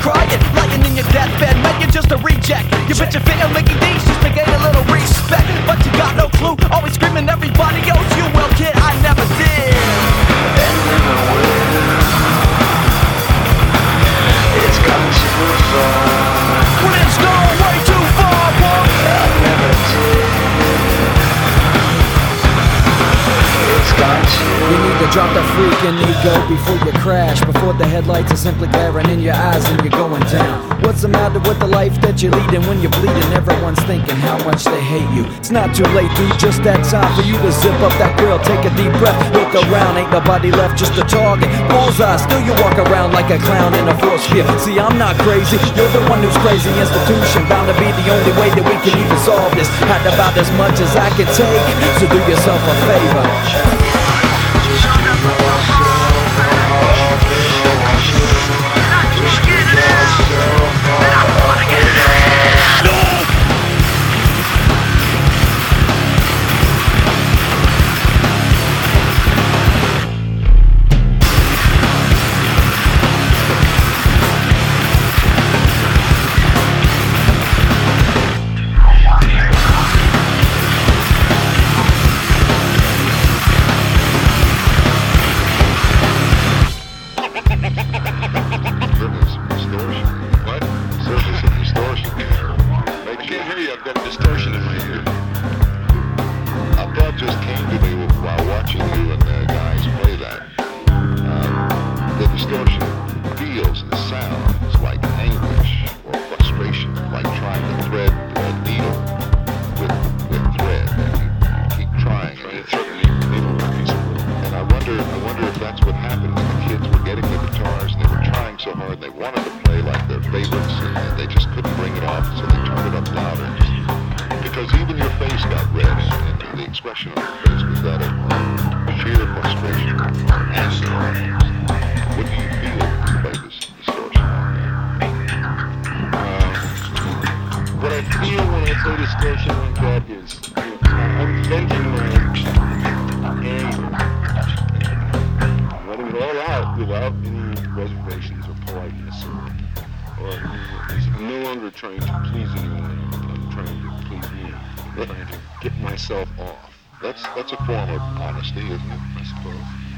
crying, lying in your deathbed. Man, you're just a reject. You bet your finger Mickey D's just to gain a little respect. But you got no clue, always screaming everybody else you. Well, kid, I never did. And in the wind, it's gone too far. When it's gone way too far, boy. I never did. It's gone too. You need to drop the freaking ego before you crash. Before the headlights are simply glaring in your eyes and you're going down. What's the matter with the life that you're leading? When you're bleeding, everyone's thinking how much they hate you. It's not too late, dude, just that time for you to zip up that grill. Take a deep breath, look around, ain't nobody left, just a target. Bullseye, still you walk around like a clown in a force field. See, I'm not crazy, you're the one who's crazy. Institution bound to be the only way that we can even solve this. Had about as much as I can take, so do yourself a favor. Distortion in my ear. A thought just came to me while watching you and the guys play that. The distortion feels and sounds like anguish or frustration, like trying to thread a needle with thread, and you keep trying, and it's certainly needle peaceful. And I wonder if that's what happened when the kids were getting the guitars and they were trying so hard and they wanted to play like their favorites and they just couldn't bring it off, so they turned it up louder. Because even your face got red, and the expression on your face was that of sheer frustration. And what do you feel when you play this distortion? What I feel when I play distortion like that is I'm venting my anger, letting it all out without any reservations or politeness, or I'm no longer trying to please anyone. I'm trying to please me. I'm trying to get myself off. That's a form of honesty, isn't it, I suppose?